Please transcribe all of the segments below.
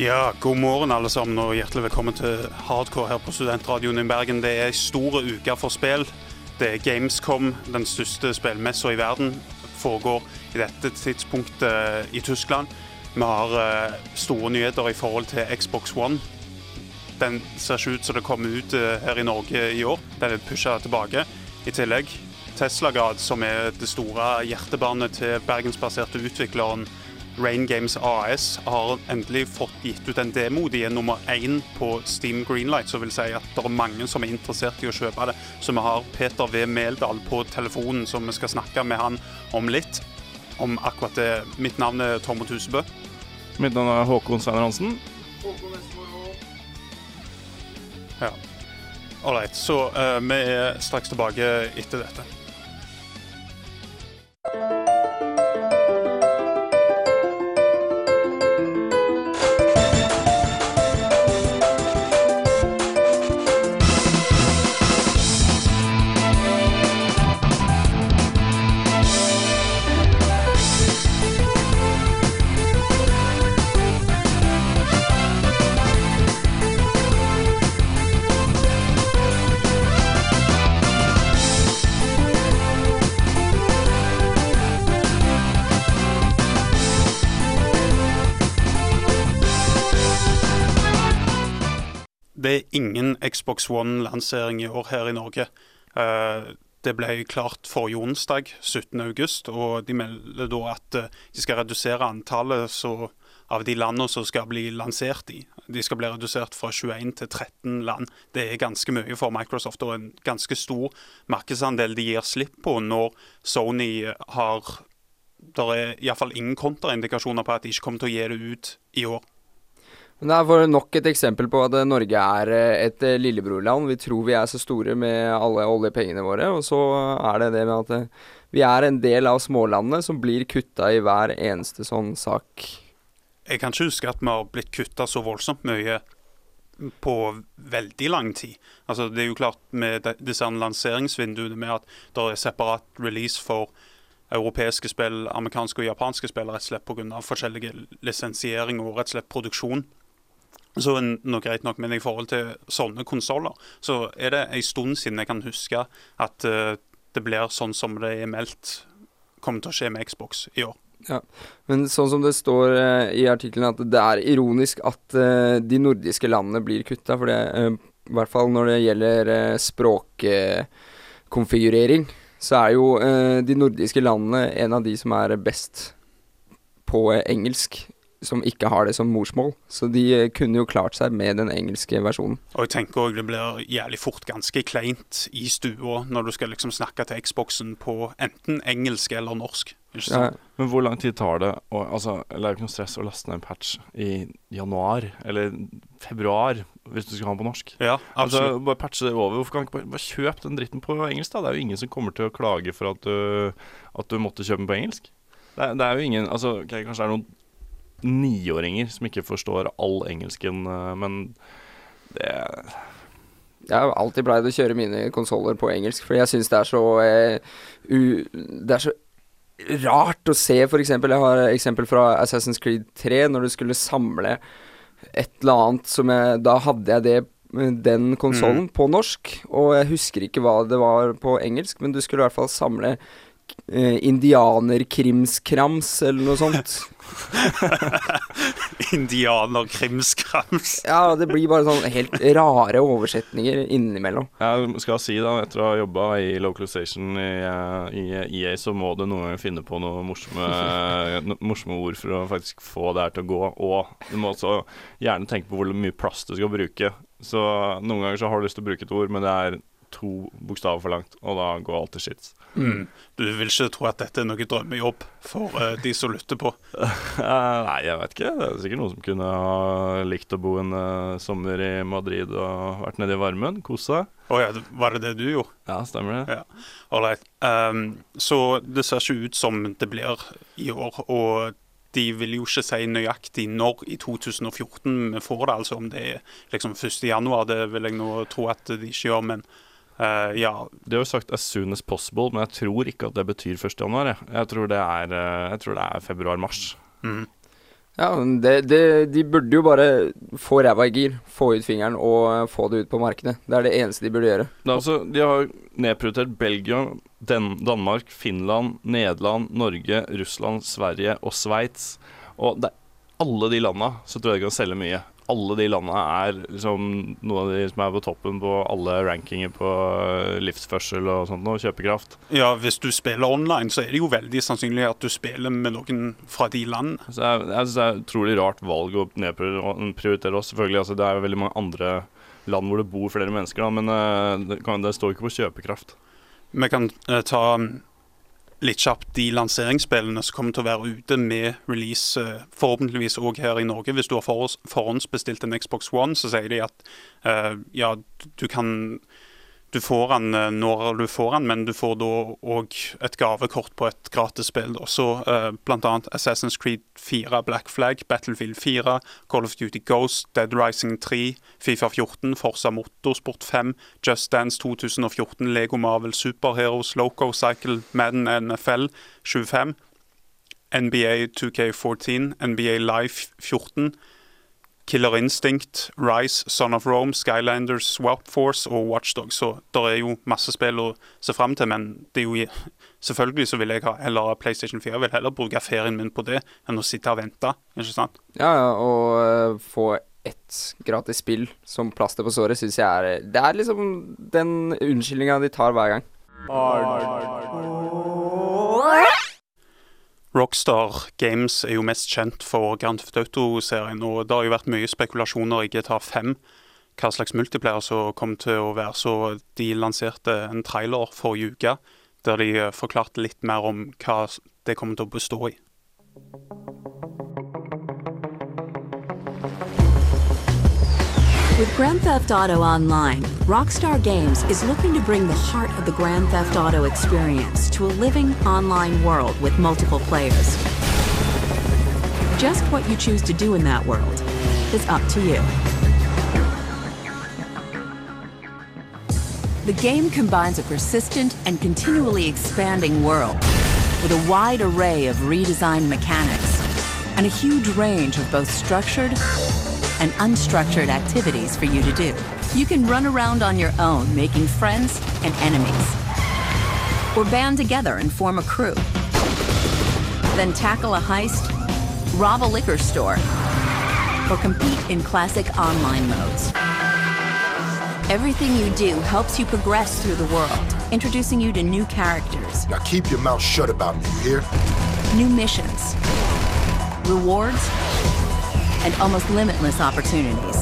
Ja, god morgen alle sammen og hjertelig velkommen til Hardcore her på Studentradioen i Bergen. Det en stor uke for spill. Det Gamescom, den største spillmessa i verden, foregår i dette tidspunktet i Tyskland. Vi har store nyheter i forhold til Xbox One. Den ser ikke ut som det kommer ut her i Norge i år. Den pushet tilbake. I tillegg Teslagrad, som det store hjertebarnet til bergensbaserte utvikleren Rain Games AS, har endelig fått gitt ut en demo. De nummer 1 på Steam Greenlight, så vil si at det mange som interessert i å kjøpe det. Så vi har Peter V. Meldal på telefonen, som vi skal snakke med han om litt. Om akkurat det. Mitt navn Tormod Husebø. Mitt navn Håkon Steiner Hansen. Ja. Alright, så vi straks tilbake etter dette. Det ingen Xbox One-lansering i år her i Norge. Det ble klart forrige onsdag, 17. august, og de melder da at de skal redusere antallet av de landene som skal bli lansert i. De skal bli redusert fra 21 til 13 land. Det ganske mye for Microsoft, og en ganske stor markedsandel de gir slipp på når Sony har... Det i hvert fall ingen kontraindikasjoner på at de ikke kommer til å gi det ut i år. Men det for nok et eksempel på at Norge et lillebrorland. Vi tror vi så store med alle oljepengene våre, og så det med at vi en del av smålandene som blir kuttet i hver eneste sånn sak. Jeg kan ikke huske at vi har blitt kuttet så voldsomt mye på veldig lang tid. Altså, det jo klart med disse lanseringsvinduene med at det separat release for europeiske spill, amerikanske og japanske spill, rett og slett på grunn av forskjellige lisensiering og rett og slett produksjon. Så noe greit nok, men i forhold til sånne konsoler, så det en stund siden jeg kan huske at det blir sånn som det meldt kommer til å skje med Xbox i år. Ja, men sånn som det står i artikkelen at det ironisk at de nordiske landene blir kuttet, for det i hvert fall når det gjelder språkkonfigurering, så jo de nordiske landene en av de som best på engelsk, som ikke har det som morsmål. Så de kunne jo klart seg med den engelske versjonen. Og jeg tenker også, det blir jævlig fort ganske kleint i stua når du skal liksom snakke til Xboxen på enten engelsk eller norsk. Ikke sant? Ja. Men hvor lang tid tar det? Altså, det jo ikke noe stress å laste ned en patch i januar eller februar hvis du skal ha den på norsk. Ja, absolutt. Altså, bare patche det over. Hvorfor kan du ikke bare kjøpe den dritten på engelsk da? Det jo ingen som kommer til å klage for at du måtte kjøpe den på engelsk. Det jo ingen, altså, kanskje det noen 9-åringer som ikke forstår all engelsken, men det... Jeg har alltid pleid å kjøre mine konsoler på engelsk, for jeg synes det så det så rart å se, for eksempel, jeg har eksempel fra Assassin's Creed 3, når du skulle samle et eller annet som da hadde jeg den konsolen på norsk, og jeg husker ikke hva det var på engelsk, men du skulle i hvert fall samle indianerkrimskrams eller noe sånt. Indianerkrimskrams. Ja, det blir bare sånn helt rare oversetninger innimellom. Jeg skal si da, etter å ha jobbet i localization i EA, så må du noen ganger finne på noen morsomme ord for å faktisk få det her til å gå, og du må også gjerne tenke på hvor mye plass du skal bruke. Så noen ganger så har du lyst til å bruke et ord, men det 2 bokstaver for langt, og da går alt til shit. Du vil ikke tro at dette noe drømmejobb for de som lytter på? Nei, jeg vet ikke. Det sikkert noen som kunne ha likt å bo en sommer i Madrid og vært nede i varmen, kose seg. Ja, var det du gjorde? Ja, stemmer det. Ja. Alright. Så det ser ikke ut som det blir i år, og de vil jo ikke si nøyaktig når i 2014 vi får det, altså om det liksom 1. januar, det vil jeg nå tro at de ikke gjør, men ja. De har jo sagt as soon as possible, men jeg tror ikke at det betyr 1. januar. Jeg tror det er februar-mars. Ja, men de burde jo bare få ræva i gir, få ut fingeren og få det ut på markedet. Det det eneste de burde gjøre. De har nedprioritert Belgia, Danmark, Finland, Nederland, Norge, Russland, Sverige og Sveits. Og alle de landene så tror jeg de kan selge mye. Alle de landene liksom noen av de som på toppen på alle rankinger på livsførsel og sånt og kjøpekraft. Ja, hvis du spiller online, så det jo veldig sannsynlig at du spiller med noen fra de landene. Så jeg synes det et utrolig rart valg å nedprioritere oss. Selvfølgelig, altså, det veldig mange andre land hvor det bor flere mennesker, da, men det står ikke på kjøpekraft. Vi kan ta litt kjapt de lanseringsspillene som kommer til å være ute med release, forhåpentligvis også her i Norge. Hvis du har forhåndsbestilt en Xbox One, så sier de at ja, du får den når du får den, men du får da også et gavekort på et gratis spill. Så blant annet Assassin's Creed 4, Black Flag, Battlefield 4, Call of Duty Ghost, Dead Rising 3, FIFA 14, Forza Motorsport 5, Just Dance 2014, Lego Marvel Super Heroes, Loco Cycle, Madden NFL 25, NBA 2K14, NBA Live 14, Killer Instinct, Rise, Son of Rome, Skylanders, Swap Force og Watch Dogs. Så det jo masse spill å se frem til, men det jo selvfølgelig så vil jeg heller PlayStation 4 vil heller bruke ferien min på det enn å sitte og vente, ikke sant? Ja, og få ett gratis spill som plaster på såret synes jeg det liksom den unnskyldningen de tar hver gang. Rockstar Games jo mest kjent for Grand Theft Auto-serien, og det har jo vært mye spekulasjoner i GTA 5, hva slags multiplayer som kom til å være, så de lanserte en trailer forrige uke, der de forklarte litt mer om hva det kommer til å bestå i. With Grand Theft Auto Online, Rockstar Games is looking to bring the heart of the Grand Theft Auto experience to a living online world with multiple players. Just what you choose to do in that world is up to you. The game combines a persistent and continually expanding world with a wide array of redesigned mechanics and a huge range of both structured and unstructured activities for you to do. You can run around on your own, making friends and enemies, or band together and form a crew. Then tackle a heist, rob a liquor store, or compete in classic online modes. Everything you do helps you progress through the world, introducing you to new characters. Now keep your mouth shut about me, you hear? New missions, rewards, and almost limitless opportunities.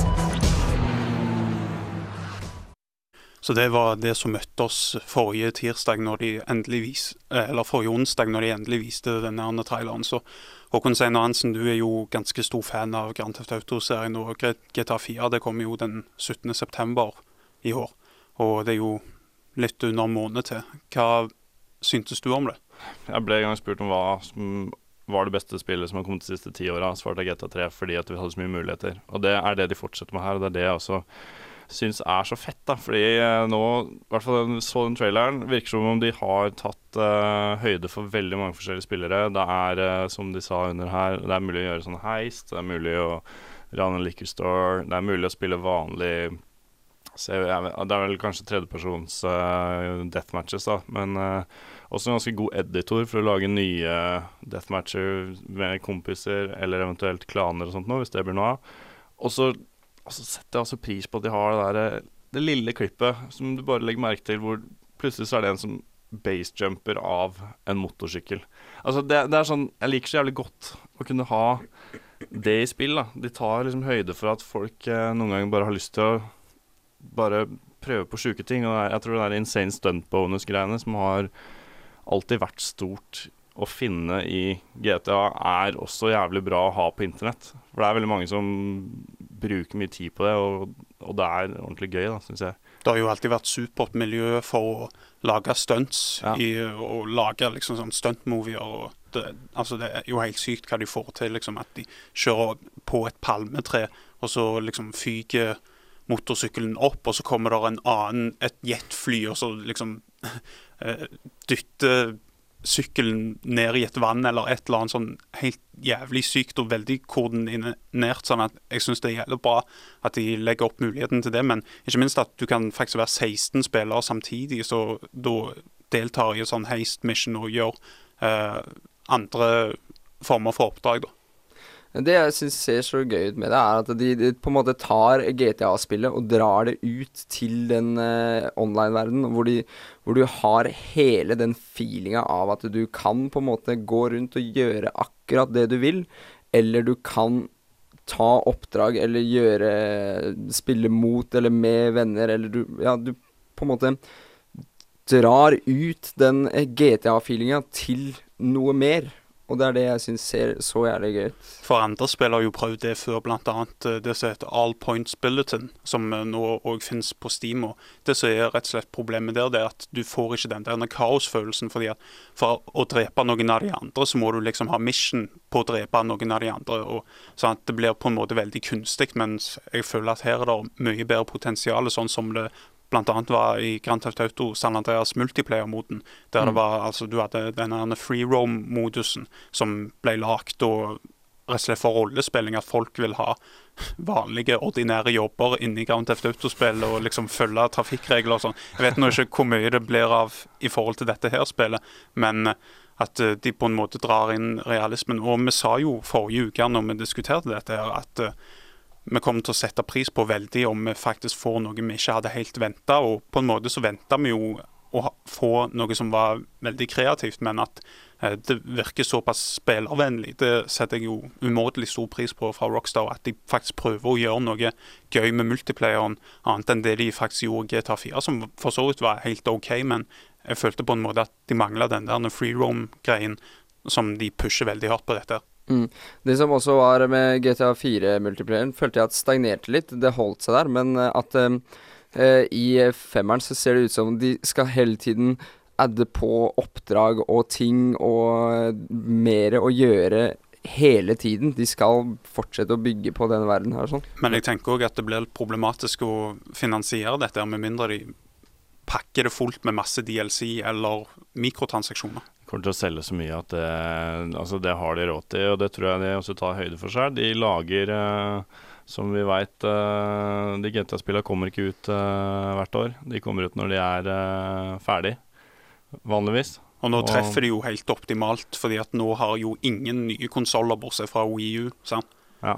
Så det var det som møtte oss forrige tirsdag når de forrige onsdag når de endelig viste denne traileren. Så Håkon Steinar Hansen, du jo ganske stor fan av Grand Theft Auto-serien, og GTA 4 det kommer jo den 17. september i år. Og det jo litt under en måned til. Hva syntes du om det? Jeg ble en gang spurt om hva som var det beste spillet som har kommet de siste 10 årene, svarte jeg GTA 3 fordi at vi hadde så mye muligheter. Og det det de fortsetter med her, og det det jeg også synes så fett da, fordi nå, i hvert fall så den traileren, virker som om de har tatt høyde for veldig mange forskjellige spillere. Det som de sa under her, det mulig å gjøre sånn heist, det mulig å rane en liquor store, det mulig å spille vanlig, det vel kanskje tredjepersons deathmatches da, men også en ganske god editor for å lage nye deathmatcher med kompiser, eller eventuelt klaner og sånt nå, hvis det blir noe av. Og så setter jeg også pris på at de har det lille klippet som du bare legger merke til, hvor plutselig så det en som basejumper av en motorsykkel. Altså det sånn, jeg liker så jævlig godt å kunne ha det i spill da. De tar liksom høyde for at folk noen ganger bare har lyst til å bare prøve på syke ting, og jeg tror det insane stunt bonus-greiene som har alltid vært stort å finne i GTA også jævlig bra å ha på internett. For det veldig mange som bruker mye tid på det, og det ordentlig gøy da, synes jeg. Det har jo alltid vært supert miljø for å lage stunts, og lage liksom sånn stuntmovier, og det jo helt sykt hva de får til, liksom, at de kjører på et palmetre, og så liksom fyker motorsykkelen opp, og så kommer der et jetfly, og så liksom dytter sykkelen ned i et vann eller et eller annet sånn helt jævlig sykt og veldig koordinert, sånn at jeg synes det er jævlig bra at de legger opp muligheten til det, men ikke minst at du kan faktisk være 16 spillere samtidig, så da deltar i sånn heist mission og gjør andre former for oppdrag da. Det jeg synes ser så gøy ut med det, er at de på en måte tar GTA-spillet og drar det ut til den online-verdenen, hvor du har hele den feelingen av at du kan på en måte gå rundt og gjøre akkurat det du vil, eller du kan ta oppdrag, eller spille mot eller med venner, eller du på en måte drar ut den GTA-feelingen til noe mer. Og det er det jeg synes ser så jævlig gøy ut. For andre spillere har jo prøvd det før, blant annet det som heter All Points Bulletin, som nå også finnes på Steam. Og det som er rett og slett problemet der, det er at du får ikke den der kaosfølelsen, fordi at for å drepe noen av de andre, så må du liksom ha mission på å drepe noen av de andre, og sånn at det blir på en måte veldig kunstig, mens jeg føler at her er det mye bedre potensial, sånn som det blant annet var i Grand Theft Auto San Andreas multiplayer-moden, der det var, altså du hadde denne free roam-modusen som ble lagt og rett og slett for rollespilling, at folk vil ha vanlige, ordinære jobber inne i Grand Theft Auto-spillet og liksom følge trafikkregler og sånn. Jeg vet nå ikke hvor mye det blir av i forhold til dette her spillet, men at de på en måte drar inn realismen. Og vi sa jo forrige uke når vi diskuterte dette her, at vi kommer til å sette pris på veldig om vi faktisk får noe vi ikke hadde helt ventet, og på en måte så ventet vi jo å få noe som var veldig kreativt, men at det virker såpass spillervennlig. Det setter jeg jo umåtelig stor pris på fra Rockstar, at de faktisk prøver å gjøre noe gøy med multiplayeren, annet enn det de faktisk gjorde i GTA 4, som for så vidt var helt ok, men jeg følte på en måte at de manglet den der free roam-greien som de pusher veldig hardt på dette. Det som også var med GTA 4-multiplayeren, følte jeg at stagnerte litt. Det holdt seg der, men at i femmeren så ser det ut som de skal hele tiden adde på oppdrag og ting og mer å gjøre hele tiden. De skal fortsette å bygge på denne verden her sånn. Men jeg tenker også at det blir problematisk å finansiere dette, med mindre de pakker det fullt med masse DLC eller mikrotransaksjoner. Kommer til å selge så mye at det har de råd til, og det tror jeg de også tar høyde for seg. De lager, som vi vet, de GTA-spillene kommer ikke ut hvert år. De kommer ut når de er ferdig, vanligvis. Og nå treffer de jo helt optimalt, fordi at nå har jo ingen nye konsoler bortsett fra Wii U, sant? Ja.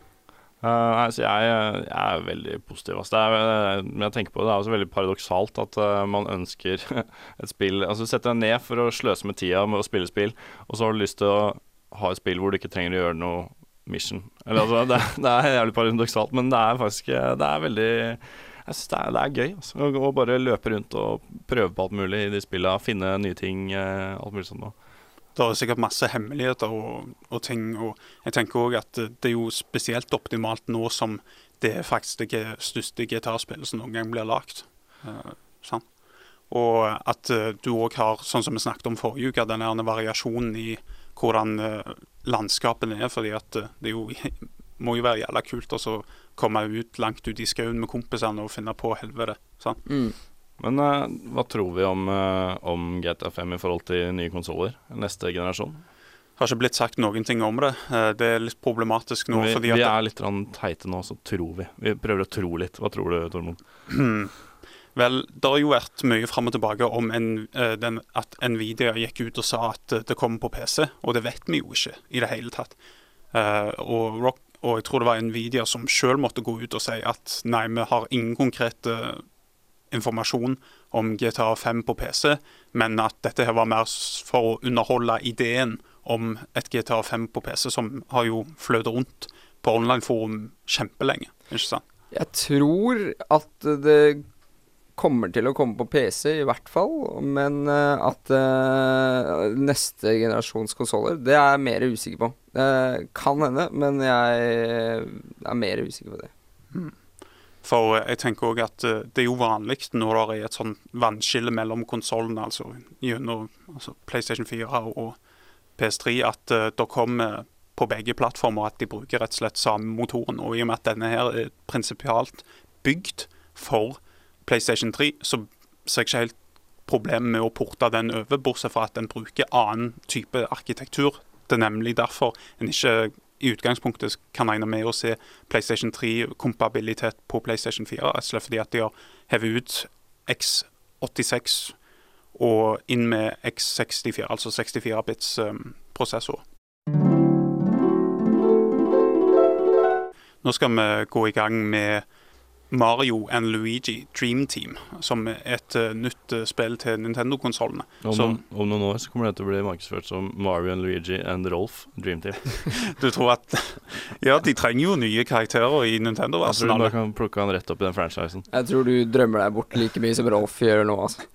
Så jeg er veldig positiv. Men jeg tenker på det, det er også veldig paradoksalt at man ønsker et spill. Altså sette deg ned for å sløse med tida med å spille spill, og så har du lyst til å ha et spill hvor du ikke trenger å gjøre noe mission. Eller, altså, det er jævlig paradoksalt, men det er faktisk det er veldig, jeg synes det er gøy altså, å bare løpe rundt og prøve på alt mulig i de spillene, finne nye ting, alt mulig sånt. Det er sikkert masse hemmeligheter og ting, og jeg tenker også at det er jo spesielt optimalt nå som det er faktisk det største gitarspillet som noen gang blir lagt. Sånn. Og at du også har, sånn som vi snakket om forrige uke, denne variasjonen i hvordan landskapet er, fordi at det jo, må jo være jævla kult å komme ut langt ut i skauen med kompisene og finne på helvete. Sånn. Men hva tror vi om GTA 5 i forhold til nye konsoler, neste generasjon? Har ikke blitt sagt noen ting om det. Det er litt problematisk nå. Vi er litt teite nå, så tror vi. Vi prøver å tro litt. Hva tror du, Tormod? Vel, det har jo vært mye frem og tilbake om at Nvidia gikk ut og sa at det kommer på PC, og det vet vi jo ikke i det hele tatt. Og jeg tror det var Nvidia som selv måtte gå ut og si at nei, vi har ingen konkrete informasjon om GTA 5 på PC, men at dette her var mer for å underholde ideen om et GTA 5 på PC, som har jo fløtet rundt på online-forum kjempelenge, ikke sant? Jeg tror at det kommer til å komme på PC i hvert fall, men at neste generasjons konsoler, det er jeg mer usikker på. Det kan hende, men jeg er mer usikker på det. For jeg tenker også at det er jo vanlig når det er et sånn vannskille mellom konsolene, altså gjennom PlayStation 4 og PS3, at det kommer på begge plattformer at de bruker rett og slett samme motoren, og i og med at denne her er prinsipielt bygd for PlayStation 3, så ser jeg ikke helt problem med å porte den over, bortsett fra at den bruker annen type arkitektur. Det nemlig derfor en ikke i utgangspunktet kan regne med å se PlayStation 3-kompabilitet på PlayStation 4, fordi at de har hevet ut x86 og inn med x64, altså 64-bits prosessor. Nå skal vi gå i gang med Mario and Luigi Dream Team, som et nytt spill til Nintendo-konsolene. Om noen år så kommer det til å bli markedsført som Mario and Luigi and Rolf Dream Team. Du tror at ja, de trenger jo nye karakterer i Nintendo. Jeg tror du bare kan plukke han rett opp i den franchisen. Jeg tror du drømmer deg bort like mye som Rolf gjør nå, altså.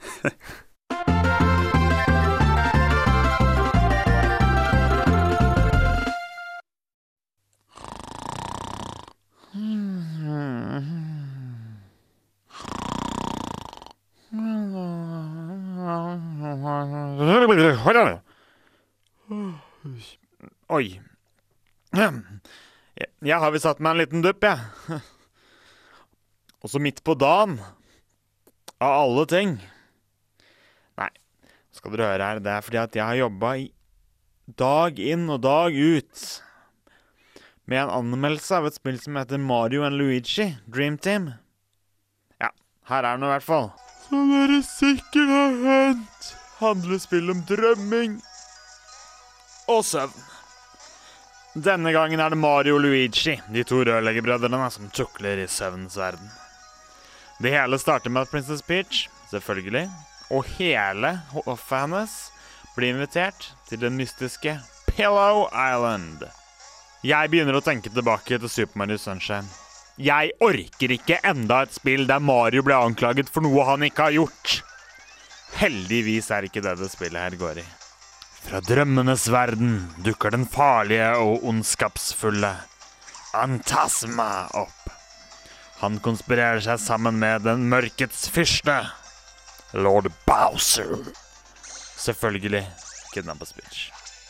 Oi. Jeg har vel satt meg en liten dupp, jeg. Og så midt på dagen. Av alle ting. Nei, skal dere høre her. Det er fordi at jeg har jobbet i dag inn og dag ut med en anmeldelse av et spill som heter Mario and Luigi Dream Team. Ja, her er den i hvert fall. Som dere sikkert har hørt, handler spill om drømming og søvn. Denne gangen er det Mario og Luigi, de to rørleggerbrødrene, som tukler i søvnens verden. Det hele starter med at Princess Peach, selvfølgelig, og hele hoffet hennes blir invitert til den mystiske Pillow Island. Jeg begynner å tenke tilbake til Super Mario Sunshine. Jeg orker ikke enda et spill der Mario ble anklaget for noe han ikke har gjort. Heldigvis er ikke det spillet her går i. Fra drømmenes verden dukker den farlige og ondskapsfulle Antasma opp. Han konspirerer seg sammen med den mørkets fyrste, Lord Bowser. Selvfølgelig kidnappes Peach.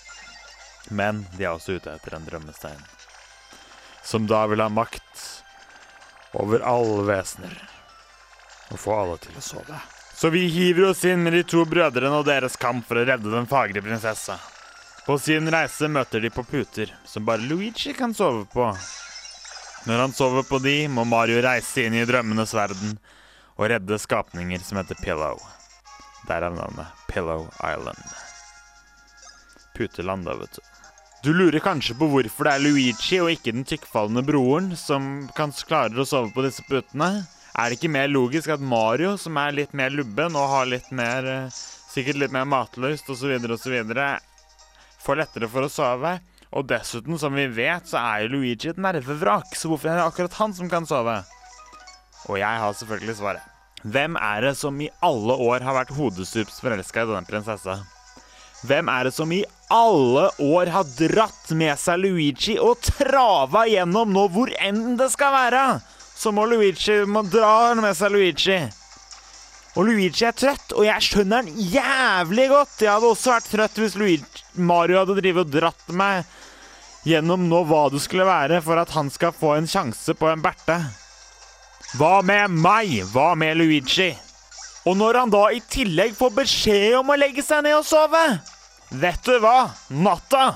Men de er også ute etter en drømmestein, som da vil ha makt over alle vesener og få alle til å sove. Så vi hiver oss inn med de to brødrene og deres kamp for å redde den fagre prinsessa. På sin reise møter de på puter som bare Luigi kan sove på. Når han sover på de, må Mario reise inn i drømmenes verden og redde skapninger som heter Pillow. Der er navnet Pillow Island. Puteland da, vet du. Du lurer kanskje på hvorfor det er Luigi og ikke den tykkfallende broren som kan klare å sove på disse putene. Er det ikke mer logisk at Mario, som er litt mer lubben og har litt mer, sikkert litt mer matlyst og så videre, får lettere for å sove? Og dessuten, som vi vet, så er jo Luigi et nervevrak, så hvorfor er det akkurat han som kan sove? Og jeg har selvfølgelig svaret. Hvem er det som i alle år har vært hodestups forelsket i denne prinsessa? Hvem er det som i alle år har dratt med seg Luigi og trava gjennom nå hvor enn det skal være? Så må dra med seg Luigi. Og Luigi er trøtt, og jeg skjønner den jævlig godt. Jeg hadde også vært trøtt hvis Mario hadde drivet og dratt meg gjennom nå hva det skulle være for at han skal få en sjanse på en berte. Hva med meg? Hva med Luigi? Og når han da i tillegg får beskjed om å legge seg ned og sove, vet du hva? Natta!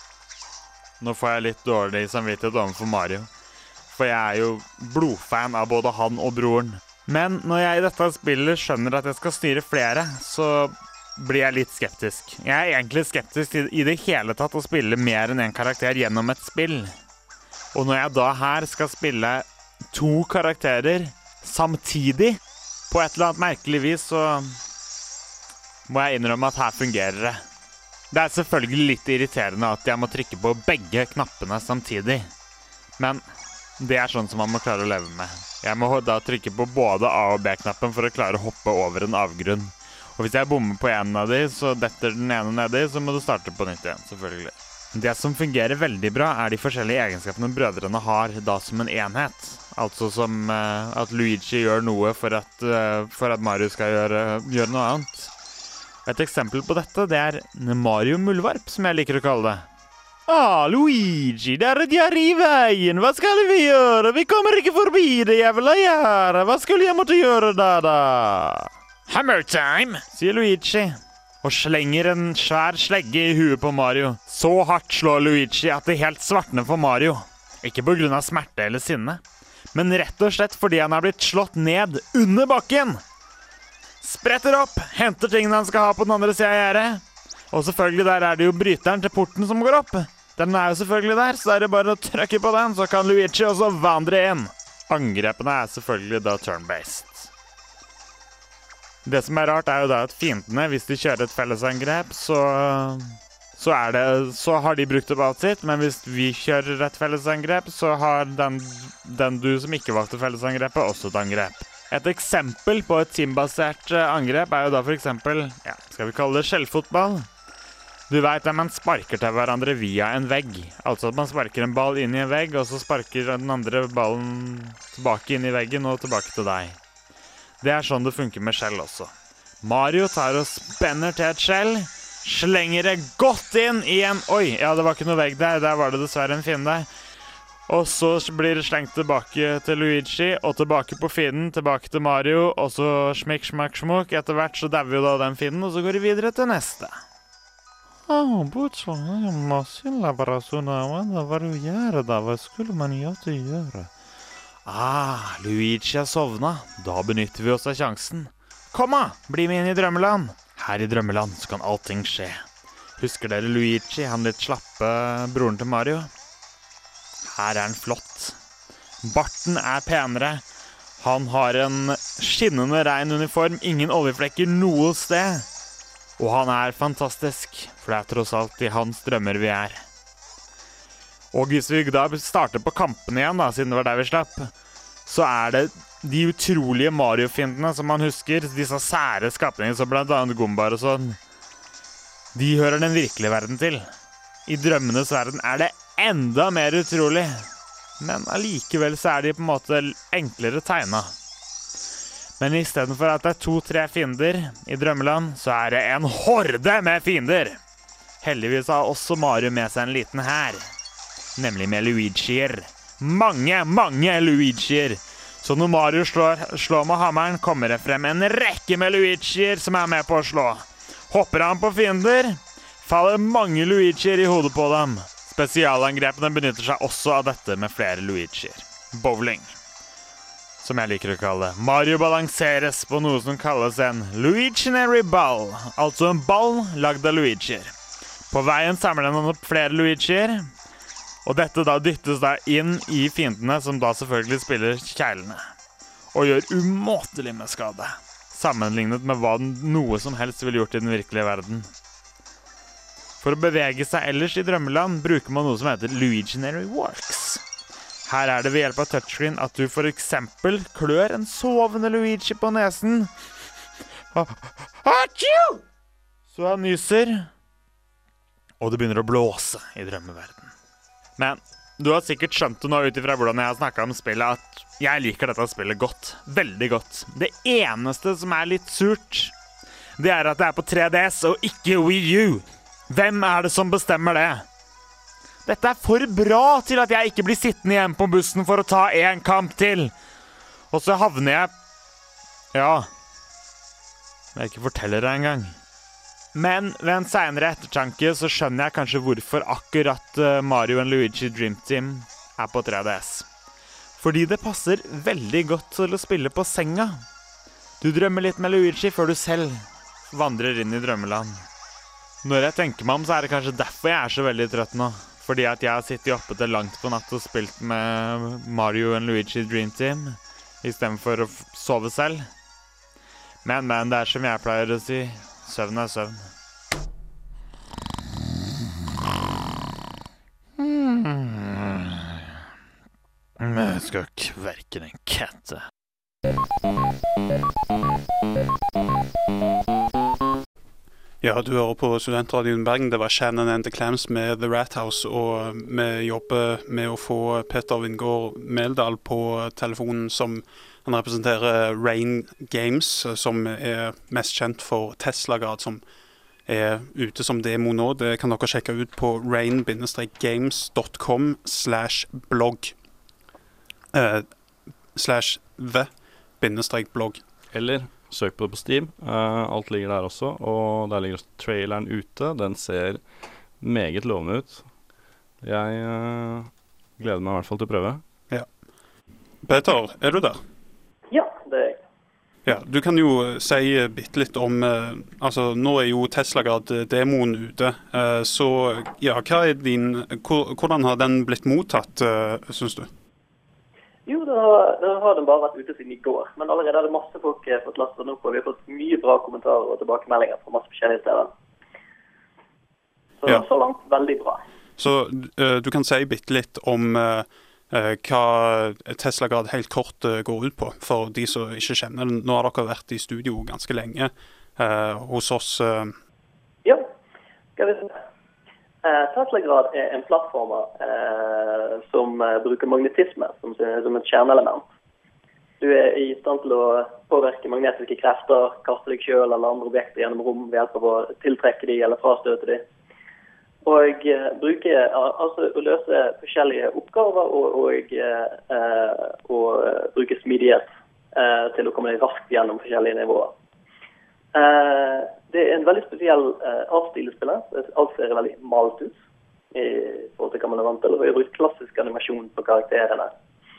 Nå får jeg litt dårlig samvittighet overfor Mario. For jeg er jo blodfan av både han og broren. Men når jeg i dette spillet skjønner at jeg skal styre flere, så blir jeg litt skeptisk. Jeg er egentlig skeptisk til i det hele tatt å spille mer enn en karakter gjennom et spill. Og når jeg da her skal spille to karakterer samtidig, på et eller annet merkelig vis, så må jeg innrømme at her fungerer det. Det er selvfølgelig litt irriterende at jeg må trykke på begge knappene samtidig. Men det er sånn som man må klare å leve med. Jeg må da trykke på både A- og B-knappen for å klare å hoppe over en avgrunn. Og hvis jeg bommer på en av de, så detter den ene nedi, så må du starte på nytt igjen, selvfølgelig. Det som fungerer veldig bra er de forskjellige egenskapene brødrene har da som en enhet. Altså som at Luigi gjør noe for at Mario skal gjøre noe annet. Et eksempel på dette, det er Mario Muldvarp, som jeg liker å kalle det. Luigi, det er et gjerrig i veien. Hva skal vi gjøre? Vi kommer ikke forbi det jævla gjerdet. Hva skulle jeg måtte gjøre da? Hammer time, sier Luigi, og slenger en svær slegge i huet på Mario. Så hardt slår Luigi at det helt svartner for Mario. Ikke på grunn av smerte eller sinne, men rett og slett fordi han er blitt slått ned under bakken. Spretter opp, henter tingene han skal ha på den andre siden av gjerdet. Og selvfølgelig der er det jo bryteren til porten som går opp. Den er jo selvfølgelig der, så er det bare å trykke på den, så kan Luigi også vandre inn. Angrepene er selvfølgelig da turn-based. Det som er rart er jo da at fiendene, hvis de kjører et fellesangrep, så har de brukt opp alt sitt, men hvis vi kjører et fellesangrep, så har den du som ikke valgte fellesangrepet, også et angrep. Et eksempel på et teambasert angrep er jo da for eksempel, skal vi kalle det skjellfotball? Du vet at man sparker til hverandre via en vegg. Altså at man sparker en ball inn i en vegg, og så sparker den andre ballen tilbake inn i veggen og tilbake til deg. Det er sånn det funker med skjell også. Mario tar og spenner til et skjell, slenger det godt inn i en... Oi, ja, det var ikke noe vegg der var det dessverre en fiende. Og så blir det slengt tilbake til Luigi, og tilbake på fienden, tilbake til Mario, og så smikk, smakk, smukk. Etter hvert så dauer jo da den fienden, og så går det videre til neste. Hva skulle man gjøre? Luigi har sovna. Da benytter vi oss av sjansen. Kom da, bli med inn i Drømmeland. Her i Drømmeland så kan allting skje. Husker dere Luigi, han litt slappe broren til Mario? Her er han flott. Barten er penere. Han har en skinnende rein uniform, ingen oljeflekker noe sted. Og han er fantastisk, for det er tross alt i hans drømmer vi er. Og hvis vi da starter på kampen igjen da, siden det var der vi slapp, så er det de utrolige Mario-fiendene som man husker, disse sære skapningene som blant annet Goombar og sånn, de hører den virkelige verden til. I drømmenes verden er det enda mer utrolig, men allikevel så er de på en måte enklere tegnet. Men i stedet for at det er 2-3 fiender i Drømmeland, så er det en horde med fiender. Heldigvis har også Mario med seg en liten hær, nemlig med Luigier. Mange Luigier. Så når Mario slår med hammeren, kommer det frem en rekke med Luigier som er med på å slå. Hopper han på fiender, faller mange Luigier i hodet på dem. Spesialangrepene benytter seg også av dette med flere Luigier. Bowling, som jeg liker å kalle det. Mario balanseres på noe som kalles en Luiginary ball, altså en ball lagd av Luigier. På veien samler han opp flere Luigier, og dette da dyttes da inn i fiendene, som da selvfølgelig spiller kjælene, og gjør umåtelig med skade, sammenlignet med hva noe som helst ville gjort i den virkelige verden. For å bevege seg ellers i Drømmeland bruker man noe som heter Luiginary Works. Her er det ved hjelp av touchscreen at du for eksempel klør en sovende Luigi på nesen. Så han nyser, og det begynner å blåse i drømmeverden. Men du har sikkert skjønt det nå utifra hvordan jeg har snakket om spillet, at jeg liker dette spillet godt. Veldig godt. Det eneste som er litt surt, det er at det er på 3DS og ikke Wii U. Hvem er det som bestemmer det? Dette er for bra til at jeg ikke blir sittende igjen på bussen for å ta en kamp til. Og så havner jeg... jeg ikke forteller det engang. Men ved en senere ettertanke så skjønner jeg kanskje hvorfor akkurat Mario & Luigi Dream Team er på 3DS. Fordi det passer veldig godt til å spille på senga. Du drømmer litt med Luigi før du selv vandrer inn i Drømmeland. Når jeg tenker meg om, så er det kanskje derfor jeg er så veldig trøtt nå. Fordi at jeg har sittet oppe til langt på natt og spilt med Mario & Luigi Dream Team, i stedet for å sove selv. Men det er som jeg pleier å si, søvn er søvn. Jeg skal kverke den katte. Ja, du hører på Studentradioen Bergen. Det var Shannon and the Clams med The Rat House, og vi jobber med å få Petter Vingård Meldal på telefonen, som han representerer Rain Games, som er mest kjent for Tesla-grad, som er ute som demo nå. Det kan dere sjekke ut på rain-games.com/blogg /the-blogg. Eller søk på det på Steam. Alt ligger der også, og der ligger også traileren ute. Den ser meget lovende ut. Jeg gleder meg I hvert fall til å prøve. Ja. Peter, du der? Ja, det jeg. Ja, du kan jo si bitte litt om, altså nå jo Teslagrad-demoen ute, så ja, hvordan har den blitt mottatt, synes du? Jo, det har den bare vært ute siden I går, men allerede det masse folk fått lastet den opp, og vi har fått mye bra kommentarer og tilbakemeldinger fra masse forskjellige steder. Så, ja. Så langt veldig bra. Så du kan si bitte litt om hva Teslagrad helt kort går ut på, for de som ikke kjenner den. Nå har dere vært I studio ganske lenge hos oss. Ja, skal vi se. Teslagrad en plattform som bruker magnetisme som et kjerneelement. Du I stand til å påvirke magnetiske krefter, kaste deg selv eller andre objekter gjennom rom ved hjelp av å tiltrekke de eller frastøte de. Og bruke, altså å løse forskjellige oppgaver og bruke smidighet til å komme raskt gjennom forskjellige nivåer. Det en veldig spesiell artstil I spillet. Alt ser veldig malt ut I forhold til hva man vant til, og vi har brukt klassisk animasjon på karakterene.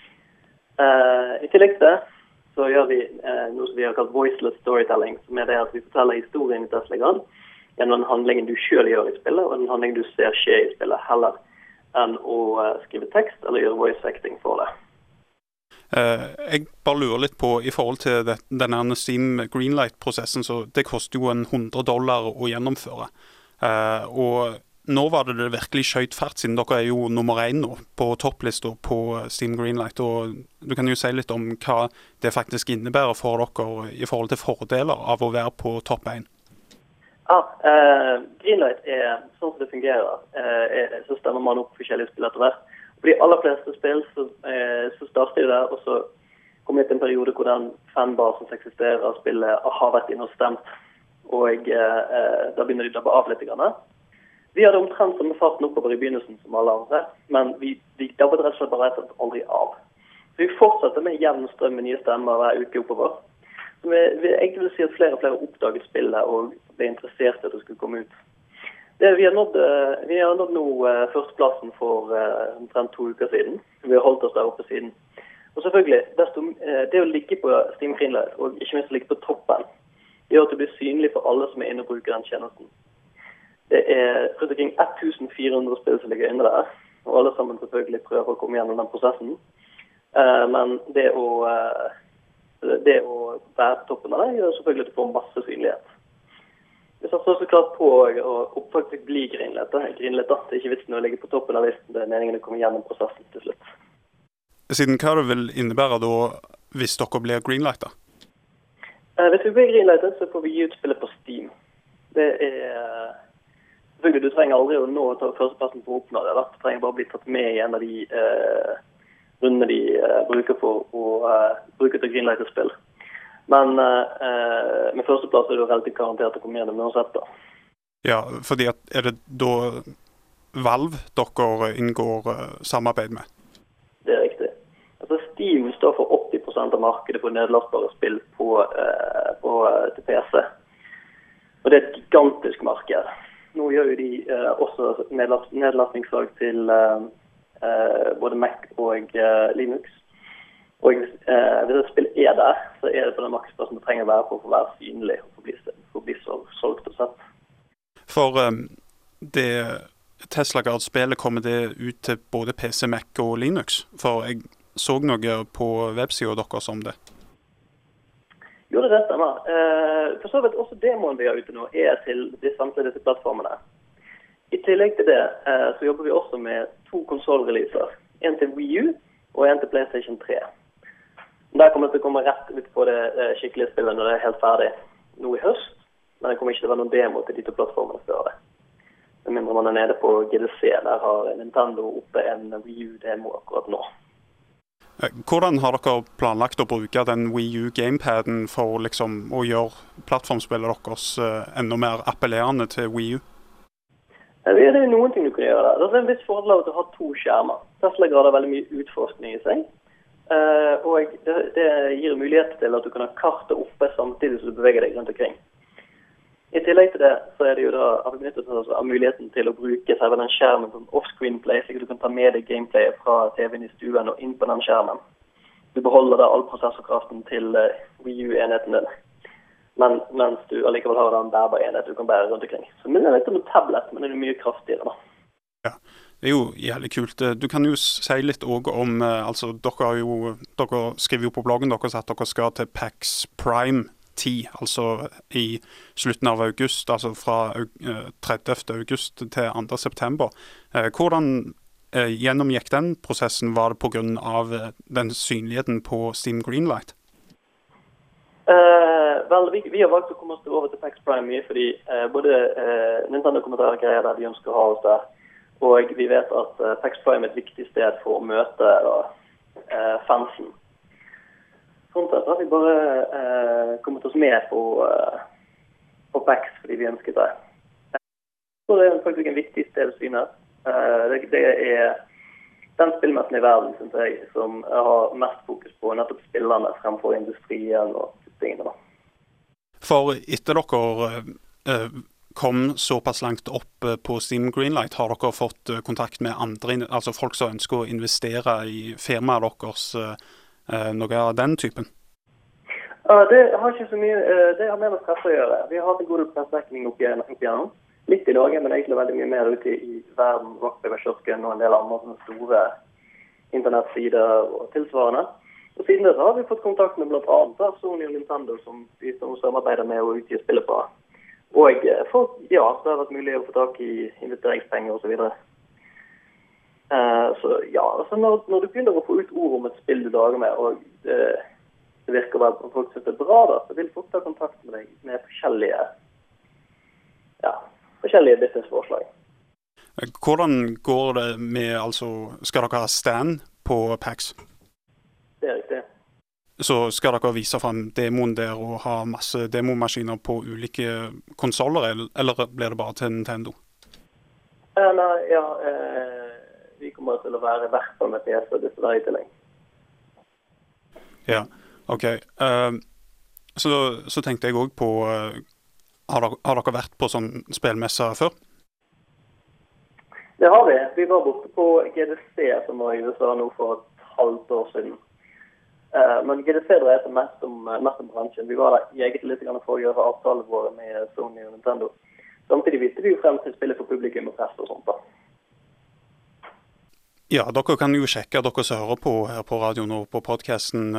I tillegg til det så gjør vi noe som vi har kalt voiceless storytelling, som det at vi forteller historien I Teslagrad gjennom den handlingen du selv gjør I spillet, og den handlingen du ser skje I spillet, heller enn å skrive tekst eller gjøre voice acting for det. Jeg bare lurer litt på, I forhold til denne Steam Greenlight-prosessen, så det koster jo $100 å gjennomføre. Og nå var det virkelig skjøt fart, siden dere jo nummer 1 nå på topplista på Steam Greenlight, og du kan jo si litt om hva det faktisk innebærer for dere I forhold til fordeler av å være på topp 1. Greenlight sånn som det fungerer, så stemmer man opp forskjellige spill etter hvert. For de aller fleste spill så starter det der, og så kommer det til en periode hvor den fanbasen som eksisterer spillet har vært inn og stemt, og da begynner de å dabbe av litt grann. Vi hadde omtrent samme farten oppover I begynnelsen som alle andre, men vi dabbet rett og slett bare aldri av. Så vi fortsetter med jevn strøm med nye stemmer hver uke oppover. Så vi egentlig vil si at flere og flere oppdaget spillet og ble interessert I at det skulle komme ut. Vi har nådd nå førsteplassen for omtrent 2 uker siden. Vi har holdt oss der oppe siden. Og selvfølgelig, det å ligge på Steam Greenlight, og ikke minst ligge på toppen, gjør at det blir synlig for alle som inne og bruker den tjenesten. Det rundt omkring 1400 spill som ligger inne der, og alle sammen selvfølgelig prøver å komme gjennom den prosessen. Men det å være på toppen av det gjør selvfølgelig at du får masse synlighet. Vi satser så klart på å faktisk bli Greenlight. Det ikke vitsen å ligge på toppen av listen, det meningen å komme gjennom prosessen til slutt. Siden hva det vil innebære da hvis dere blir Greenlight da? Hvis vi blir Greenlight så får vi gi ut spillet på Steam. Det selvfølgelig, du trenger aldri å nå å ta førsteplassen for å oppnå det. Du trenger bare å bli tatt med I en av de rundene de bruker for å bruke til Greenlight-spill. Men med førsteplass det jo relativt garantert å komme gjennom uansett da. Ja, fordi det da Valve dere inngår samarbeid med? Det riktig. Altså Steam står for 80% av markedet for nedlastbare spill til PC. Og det et gigantisk marked. Nå gjør jo de også nedlastningssalg til både Mac og Linux. Og hvis et spill der, så det på den maksplassen du trenger å være på for å være synlig og for å bli solgt og sett. For det Teslagrad-spillet kommer det ut til både PC, Mac og Linux? For jeg så noe på websiden deres om det. Jo, det stemmer. For så vidt også demoen vi har ute nå til de samtidige plattformene. I tillegg til det så jobber vi også med 2 konsolreleaser. En til Wii U og en til PlayStation 3. Der kommer det til å komme rett ut på det skikkelige spillet når det helt ferdig nå I høst. Men det kommer ikke til å være noen demo til de 2 plattformene før det. Med mindre man nede på GDC, der har Nintendo oppe en Wii U-demo akkurat nå. Hvordan har dere planlagt å bruke den Wii U-gamepaden for liksom å gjøre plattformspillet deres enda mer appellerende til Wii U? Det jo noen ting du kan gjøre der. Det en viss fordel av å ha 2 skjermer. Teslagrad har veldig mye utforskning I seg. Og det gir mulighet til at du kan ha kartet oppe samtidig som du beveger deg rundt omkring. I tillegg til det så det jo da har vi benyttet oss av muligheten til å bruke selve den skjermen som off-screen play, så du kan ta med deg gameplayet fra TV-en i stuen og inn på den skjermen. Du beholder da all prosessorkraften til Wii U-enheten din, mens du allikevel har en bærbar enhet du kan bære rundt omkring. Så det litt som en tablet, men det mye kraftigere da. Ja, det jo jævlig kult. Du kan jo si litt også om, altså dere skriver jo på bloggen deres at dere skal til PAX Prime 10, altså i slutten av august, altså fra 30. august til 2. september. Hvordan gjennomgikk den prosessen? Var det på grunn av den synligheten på Steam Greenlight? Vel, vi har valgt å komme oss over til PAX Prime mye, fordi både Nintendo-kommentarer greier der de ønsker å ha oss der, og vi vet at PAX Prime et viktig sted for å møte fansen. Sånn sett har vi bare kommet oss med på PAX fordi vi ønsket det. Så det faktisk en viktig sted å synes. Det den spillmessen i verden, synes jeg, som har mest fokus på nettopp spillerne fremfor industrien og tingene da. For etter dere kom såpass langt opp på Steam Greenlight, har dere fått kontakt med andre, altså folk som ønsker å investere i firmaet deres, noe av den typen? Det har ikke så mye, det har med oss treffe å gjøre. Vi har hatt en god pressdekning opp igjennom. Litt i Norge, men egentlig veldig mye mer ute i verden, Rockpaper-kiosken og en del andre store internettsider og tilsvarende. Og siden det har vi fått kontakt med blant annet Sony og Nintendo som vi samarbeider med å utgi spillet på. Og folk, ja, det har vært mulig å få tak i investeringspenger og så videre. Så ja, altså når du begynner å få ut ord om et spill du dager med, og det virker vel at folk synes det bra da, så vil folk ta kontakt med deg med forskjellige businessforslag. Hvordan går det med, altså, skal dere ha stand på PAX? Det riktig. Så skal dere vise frem demoen der og ha masse demomaskiner på ulike konsoler, eller blir det bare til Nintendo? Nei, ja, vi kommer til å være i hvert fall med PC og disse der i tillegg. Ja, ok. Så tenkte jeg også på, har dere vært på sånn spillmesser før? Det har vi. Vi var borte på GDC som var i USA nå for et halvt år siden. Men GDC dreier seg mest om bransjen. Vi var der egentlig litt for å gjøre avtaler våre med Sony og Nintendo. Samtidig viste vi jo frem til spillet for publikum og press og sånt da. Ja, dere kan jo sjekke dere som hører på her på radioen og på podcasten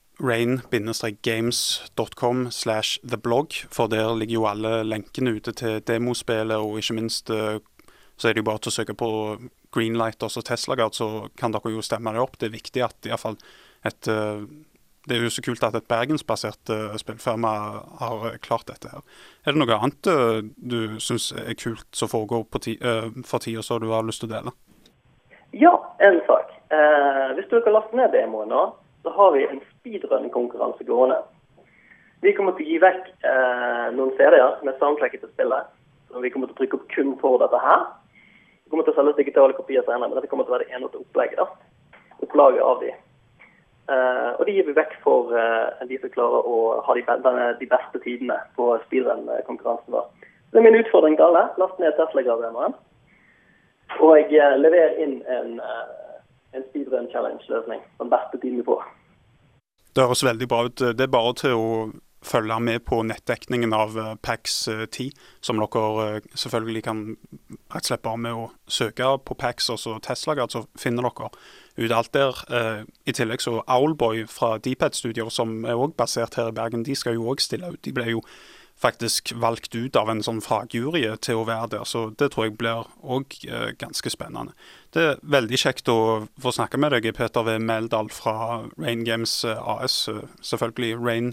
rain-games.com/theblog, for der ligger jo alle lenkene ute til demospillet, og ikke minst så det jo bare til å søke på Greenlight og Tesla Guard, så kan dere jo stemme det opp. Det viktig at i hvert fall det jo så kult at et bergensbasert spillfirma har klart dette her. Det noe annet du synes kult som foregår for tiden, så du har lyst til å dele? Ja, en sak. Hvis du kan laste ned demoen nå, så har vi en speedrun-konkurranse gående. Vi kommer til å gi vekk noen CD-er med soundtracket til spillet, som vi kommer til å trykke opp kun for dette her. Vi kommer til å selge digitale kopier senere, men dette kommer til å være det eneste opplegget da. Opplaget av de. Og de gir vi vekk for de som klarer å ha de beste tidene på speedrun-konkurransen da. Det min utfordring til alle. Last ned Tesla-grademoen. Og jeg leverer inn en speedrun-challenge-løsning. Den beste tiden vi får. Det høres veldig bra ut. Det bare til å følge med på nettdekningen av PAX 10, som dere selvfølgelig kan rett og slett bare med å søke på PAX og så Tesla Guard, så finner dere ut alt der. I tillegg så Owlboy fra D-Pad Studio, som også basert her i Bergen, de skal jo også stille ut. De ble jo faktisk valgt ut av en sånn fagjury til å være der, så det tror jeg blir også ganske spennende. Det veldig kjekt å få snakke med deg, Peter V. Meldal fra Rain Games AS, selvfølgelig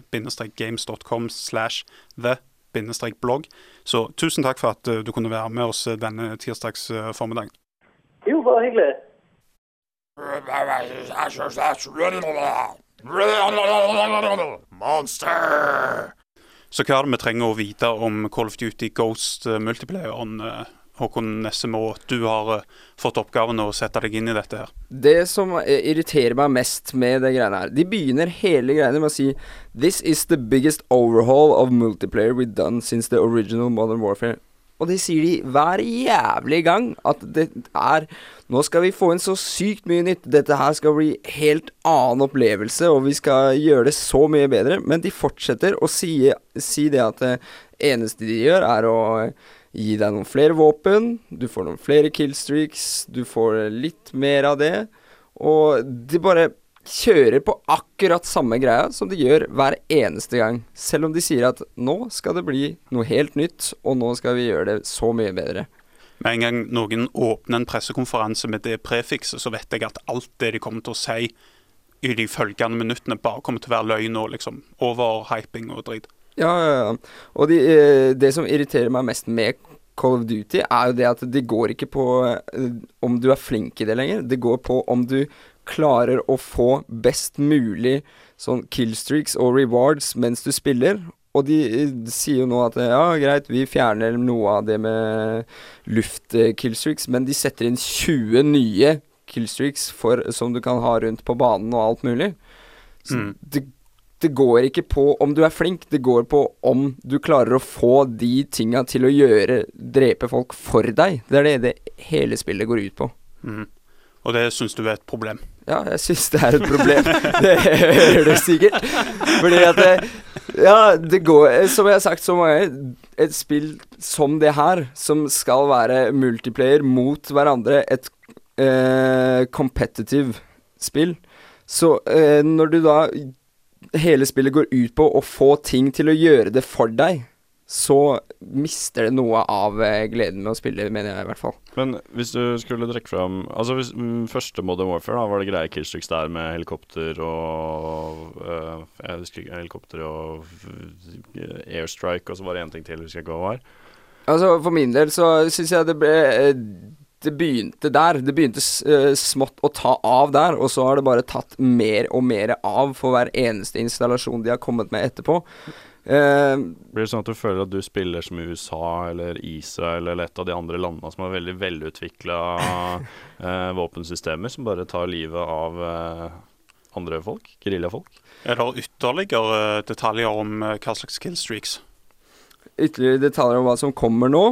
rain-games.com/the-blog. Så tusen takk for at du kunne være med oss denne tirsdags formiddag. Jo, bare hyggelig. Monster! Så hva det vi trenger å vite om Call of Duty Ghost multiplayeren, Håkon Nessemo, du har fått oppgaven å sette deg inn i dette her. Det som irriterer meg mest med det greiene her, de begynner hele greiene med å si «This is the biggest overhaul of multiplayer we've done since the original Modern Warfare». Og det sier de hver jævlig gang, at det nå skal vi få inn så sykt mye nytt, dette her skal bli helt annen opplevelse, og vi skal gjøre det så mye bedre, men de fortsetter å si det at det eneste de gjør å gi deg noen flere våpen, du får noen flere killstreaks, du får litt mer av det, og de bare kjører på akkurat samme greia som de gjør hver eneste gang, selv om de sier at nå skal det bli noe helt nytt, og nå skal vi gjøre det så mye bedre. Med en gang noen åpner en pressekonferanse med det prefikset, så vet jeg at alt det de kommer til å si i de følgende minuttene bare kommer til å være løgn og liksom overhyping og drit. Ja. Og det som irriterer meg mest med Call of Duty jo det at det går ikke på om du flink i det lenger, det går på om du klarer å få best mulig sånn killstreaks og rewards mens du spiller. Og de sier jo nå at ja, greit, vi fjerner noe av det med luftkillstreaks, men de setter inn 20 nye killstreaks som du kan ha rundt på banen og alt mulig. Så det går ikke på om du flink, det går på om du klarer å få de tinga til å drepe folk for deg. Det det hele spillet går ut på. Og det synes du et problem? Ja, jeg synes det et problem. Det hører du sikkert. Fordi at det går, som jeg har sagt så mange, et spill som det her, som skal være multiplayer mot hverandre, et competitive spill. Så når du da hele spillet går ut på å få ting til å gjøre det for deg, så mister det noe av gleden med å spille, mener jeg i hvert fall. Men hvis du skulle trekke fram, altså første Modern Warfare da, var det greie killstreaks der med helikopter og jeg husker ikke, helikopter og airstrike, og så var det en ting til, husker jeg ikke hva det var. Altså for min del så synes jeg det begynte der. Det begynte smått å ta av der, og så har det bare tatt mer og mer av for hver eneste installasjon de har kommet med etterpå. Blir det sånn at du føler at du spiller som USA eller Israel eller et av de andre landene som har veldig velutviklet våpensystemer som bare tar livet av andre folk, guerillafolk? Er det ytterligere detaljer om hva slags killstreaks? Ytterligere detaljer om hva som kommer nå?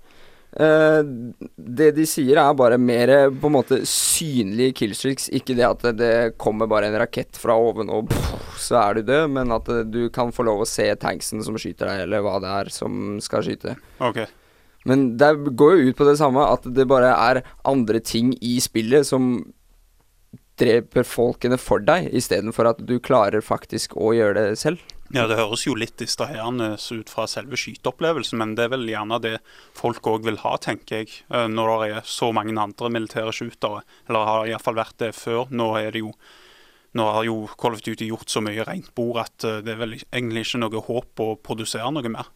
Det de sier bare mer på en måte synlige killstreaks, ikke det at det kommer bare en rakett fra oven og så du død, men at du kan få lov å se tanksen som skyter deg, eller hva det som skal skyte. Ok. Men det går jo ut på det samme, at det bare andre ting i spillet som dreper folkene for deg, i stedet for at du klarer faktisk å gjøre det selv. Ja, det høres jo litt distraherende ut fra selve skyteopplevelsen, men det vel gjerne det folk også vil ha, tenker jeg, når det så mange andre militære skytere, eller har i hvert fall vært det før. Nå har jo Call of Duty gjort så mye rent bord at det vel egentlig ikke noe håp å produsere noe mer.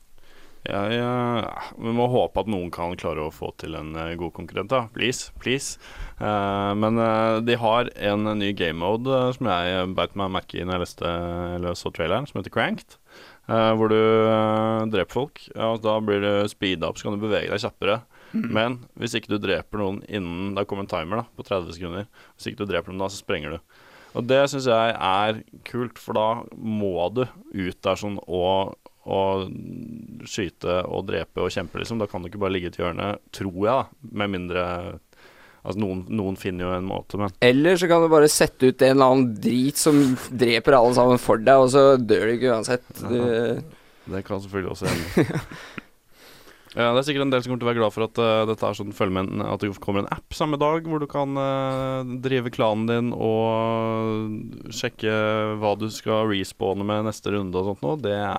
Vi må håpe at noen kan klare å få til en god konkurrent da. Please. Men de har en ny game mode som jeg beit meg merke i når jeg så traileren, som heter Cranked, hvor du dreper folk. Ja, da blir du speedet opp, så kan du bevege deg kjappere. Men hvis ikke du dreper noen innen, da kommer en timer da, på 30 sekunder. Hvis ikke du dreper noen da, så sprenger du. Og det synes jeg kult, for da må du ut der sånn og skyte og drepe og kjempe liksom. Da kan du ikke bare ligge til hjørnet, tror jeg da, med mindre altså noen finner jo en måte, men eller så kan du bare sette ut en eller annen drit som dreper alle sammen for deg, og så dør du ikke uansett. Det kan selvfølgelig også hende. Ja, det sikkert en del som kommer til å være glad for at dette sånn, at det kommer en app samme dag hvor du kan drive klanen din og sjekke hva du skal respawne med neste runde og sånt nå.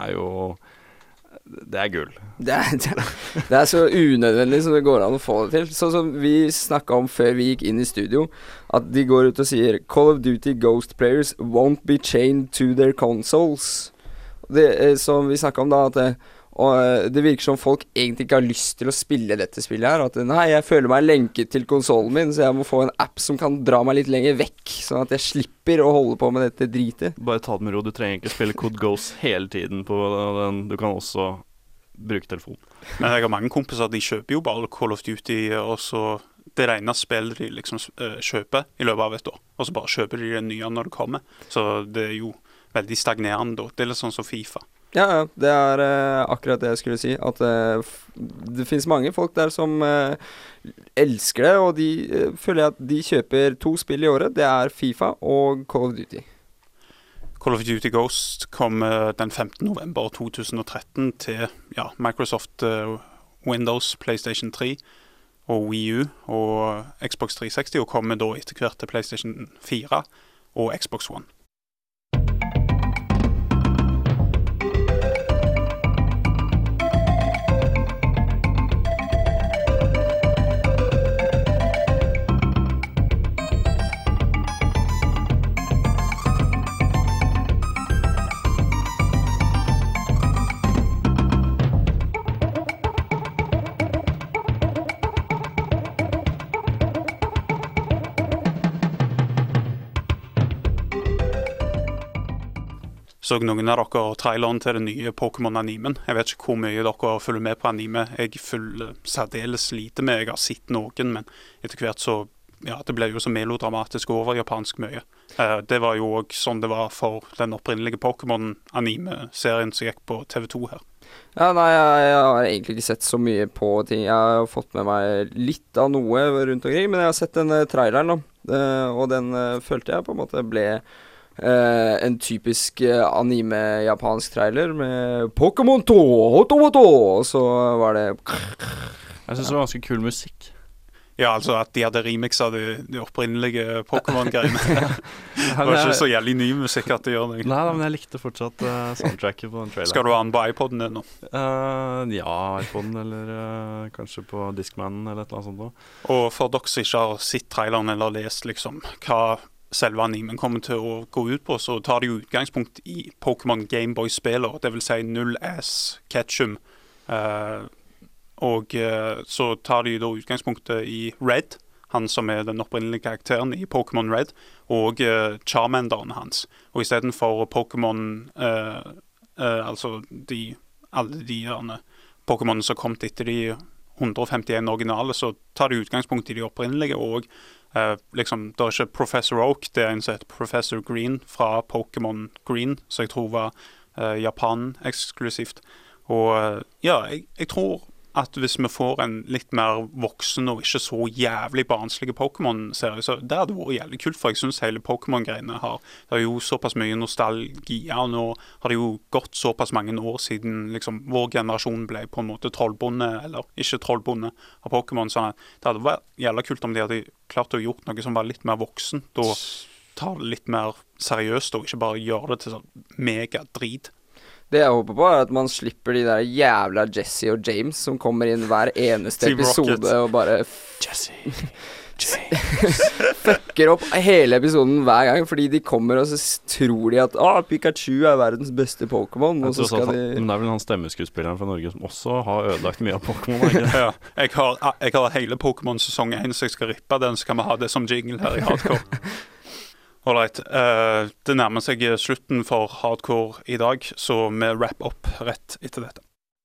Det gull. Det så unødvendig som det går an å få det til. Sånn som vi snakket om før vi gikk inn i studio, at de går ut og sier Call of Duty Ghost players won't be chained to their consoles. Det som vi snakket om da, at og det virker som folk egentlig ikke har lyst til å spille dette spillet her. At nei, jeg føler meg lenket til konsolen min, så jeg må få en app som kan dra meg litt lenger vekk, sånn at jeg slipper å holde på med dette dritet. Bare ta det med ro, du trenger ikke spille Code Ghost hele tiden på den. Du kan også bruke telefonen. Men jeg har mange kompiser, de kjøper jo bare Call of Duty, og så det er det ene spillet de liksom kjøper i løpet av et år, og så bare kjøper de det nye når det kommer. Så det er jo veldig stagnerende da. Det er litt sånn som FIFA. Ja, det er akkurat det jeg skulle si. At det finnes mange folk der som elsker det, og de føler jeg at de kjøper 2 spill i året. Det er FIFA og Call of Duty. Call of Duty Ghost kom den 15. november 2013 til Microsoft Windows, PlayStation 3 og Wii U og Xbox 360, og kommer da etter hvert til PlayStation 4 og Xbox One. Så noen av dere traileren til den nye Pokémon-animen. Jeg vet ikke hvor mye dere følger med på anime. Jeg følger særdeles lite med. Jeg har sett noen, men etter hvert så det ble jo så melodramatisk over japansk mye. Det var jo også sånn det var for den opprinnelige Pokémon-anime-serien som gikk på TV2 her. Ja, nei, jeg har egentlig ikke sett så mye på ting. Jeg har fått med meg litt av noe rundt omkring, men jeg har sett den traileren da. Og den følte jeg på en måte ble en typisk anime-japansk trailer med Pokémon 2, Hotomoto, og så var det Jeg synes det var ganske kul musikk. Ja, altså at de hadde remixet de opprinnelige Pokémon-greiene. Det var ikke så jævlig ny musikk at de gjør det. Nei, men jeg likte fortsatt soundtracket på den traileren. Skal du ha den på iPoden din nå? Ja, iPoden, eller kanskje på Discman eller et eller annet sånt da. Og for dere som ikke har sett traileren eller lest liksom hva selve animen kommer til å gå ut på, så tar de jo utgangspunkt i Pokémon Game Boy-spiller, det vil si Null Ass Ketchum, og så tar de da utgangspunktet i Red, han som er den opprinnelige karakteren i Pokémon Red, og Charmanderen hans. Og i stedet for Pokémon, altså alle de Pokémonene som kom etter de 151 originale, så tar de utgangspunkt i de opprinnelige, og liksom, det er ikke Professor Oak, det er en som heter Professor Green fra Pokémon Green, så jeg tror var Japan eksklusivt. Og jeg tror at hvis vi får en litt mer voksen og ikke så jævlig barnslige Pokémon-serie, så det hadde vært jævlig kult, for jeg synes hele Pokémon-greiene det er jo såpass mye nostalgia, og nå har det jo gått såpass mange år siden liksom, vår generasjon ble på en måte trollbonde, eller ikke trollbonde av Pokémon, sånn at det hadde vært jævlig kult om de hadde klart å gjort noe som var litt mer voksen, og ta det litt mer seriøst, og ikke bare gjøre det til sånn mega drit. Det jeg håper på er at man slipper de der jævla Jesse og James som kommer inn hver eneste Team episode Rocket. og bare Jesse, James. fucker opp hele episoden hver gang, fordi de kommer og så tror de at Pikachu er verdens beste Pokémon, og så skal de... Men det er vel han stemmeskuespilleren fra Norge som også har ødelagt mye av Pokémon, ikke? Ja, jeg har hele Pokémon sesong 1, så jeg skal rippe den, så kan vi ha det som jingle her i Hardcore. Alright, det nærmer seg slutten for Hardcore i dag, så vi wrap opp rett etter dette.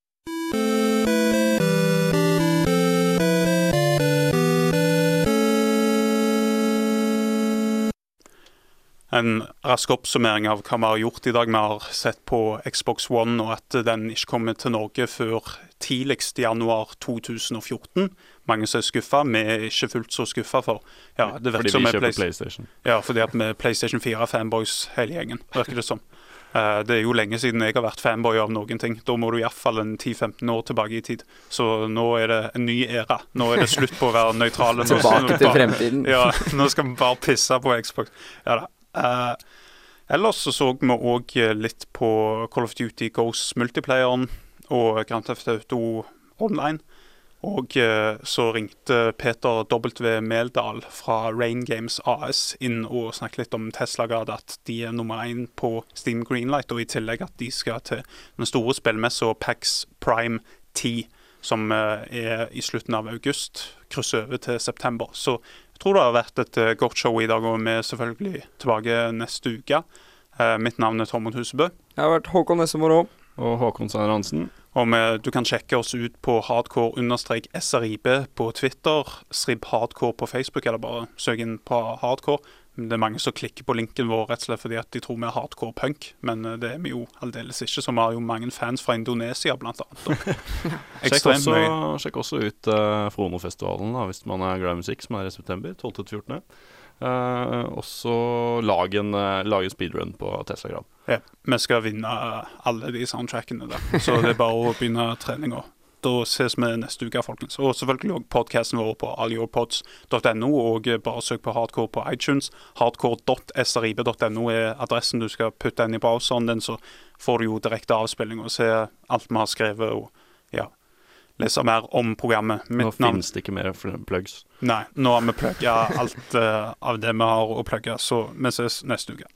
En rask oppsummering av hva vi har gjort i dag. Vi har sett på Xbox One, og at den ikke kommer til Norge før tidligst januar 2014. Mange som er skuffet, vi er ikke fullt så skuffet for. Ja, det fordi vi kjøper PlayStation. Ja, fordi at vi er PlayStation 4-fanboys hele gjengen, virker det som. Det er jo lenge siden jeg har vært fanboy av noen ting. Da må du i hvert fall en 10-15 år tilbake i tid. Så nå er det en ny æra. Nå er det slutt på å være nøytrale. Tilbake til fremtiden. Ja, nå skal vi bare pisse på Xbox. Ja da. Ellers så vi også litt på Call of Duty Ghost multiplayeren og Grand Theft Auto Online. Og så ringte Peter W. Meldal fra Rain Games AS inn og snakket litt om Tesla-grad, at de er nummer 1 på Steam Greenlight, og i tillegg at de skal til den store spillmessen PAX Prime 10, som er i slutten av august, krysser over til september. Så jeg tror det har vært et godt show i dag, og vi er selvfølgelig tilbake neste uke. Mitt navn er Tormod Husebø. Jeg har vært Håkon Nessemoro. Og Håkon Steiner Hansen. Og du kan sjekke oss ut på hardcore_SRIB på Twitter, SRIB Hardcore på Facebook, eller bare søk inn på hardcore. Det er mange som klikker på linken vår rett og slett fordi at de tror vi hardcore punk, men det vi jo aldeles ikke, så vi har jo mange fans fra Indonesia blant annet. Sjekk også ut Fronofestivalen da, hvis man glad i musikk, som i september, 12.–14. Og så lage en speedrun på Teslagram. Ja, vi skal vinne alle de soundtrackene der, så det bare å begynne trening. Da ses vi neste uke, folkens. Og selvfølgelig også podcasten vår på allyourpods.no, og bare søk på Hardcore på iTunes. Hardcore.srib.no adressen du skal putte inn i browseren din, så får du jo direkte avspilling og se alt vi har skrevet, og lese mer om programmet. Nå finnes det ikke mer plugs. Nei, nå har vi plugget alt av det vi har å plugge, så vi ses neste uke.